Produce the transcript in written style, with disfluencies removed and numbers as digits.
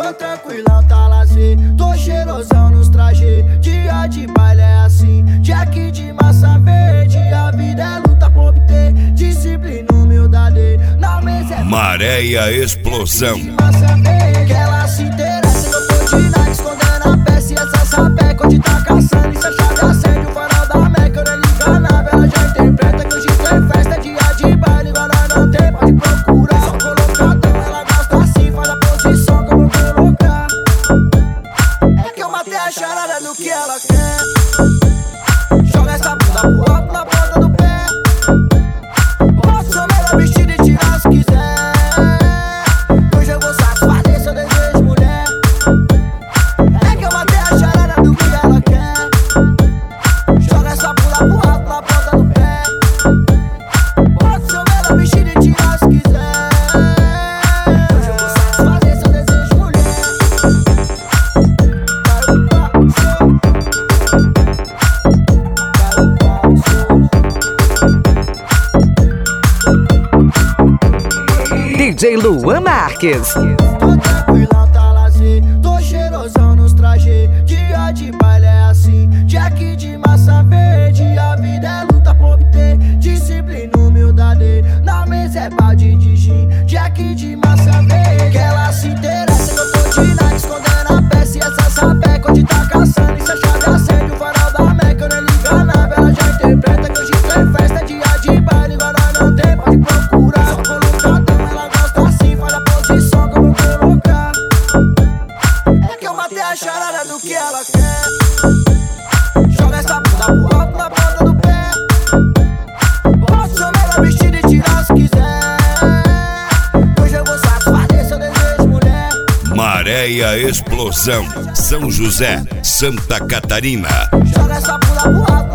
Tô tranquilão, tá lazer, tô cheirosão nos trajes. Dia de baile é assim, Jack de massa verde. A vida é luta pra obter disciplina, humildade. Na mesa é Maré e a explosão. massa verde, que ela se interessa. Eu tô de nada, escondendo a peça. E essa sapeca onde tá caçando. E se a chave acende o farol da Meca, eu nem liga nada. Ela já interpreta que hoje tem festa. Dia de baile, agora não tem, pode procurar. Só colocadão, ela gosta assim, faz a posição como eu colocar. É que eu matei a charada do que ela quer. Joga essa bunda pro alto na ponta do pé. Posso chamar ela vestida e tirar se quiser. Hoje eu vou satisfazer seu desejo, mulher. É que eu matei a charada do que ela quer. Joga essa bunda pro alto na ponta do pé. Posso chamar ela vestida e tirar se quiser. Hoje eu vou satisfazer seu desejo, mulher. DJ Luan Marques. Tô tranquilão, tá lazer, tô cheirosão nos trajes. Dia de baile é assim, Jack de massa verde. A vida é luta pra obter disciplina, humildade. Na mesa é balde de gin, Jack de massa verde. Que ela se interessa, que eu tô de nada, escondendo a peça. E essa sapeca onde tá caçando. E se a chave acende o farol da Meca, eu nem liga nada. Ela já interpreta que hoje tem festa. Dia de baile, agora não tem, pode procurar. Só colocadão, ela gosta assim, faz a posição como eu colocar. É que eu matei a charada do que ela quer. Joga essa bunda pro alto na ponta do pé. Posso chamar ela vestida e tirar se quiser. Hoje eu vou satisfazer seu desejo, mulher. Maré e a explosão. São José, Santa Catarina. Joga essa bunda pro alto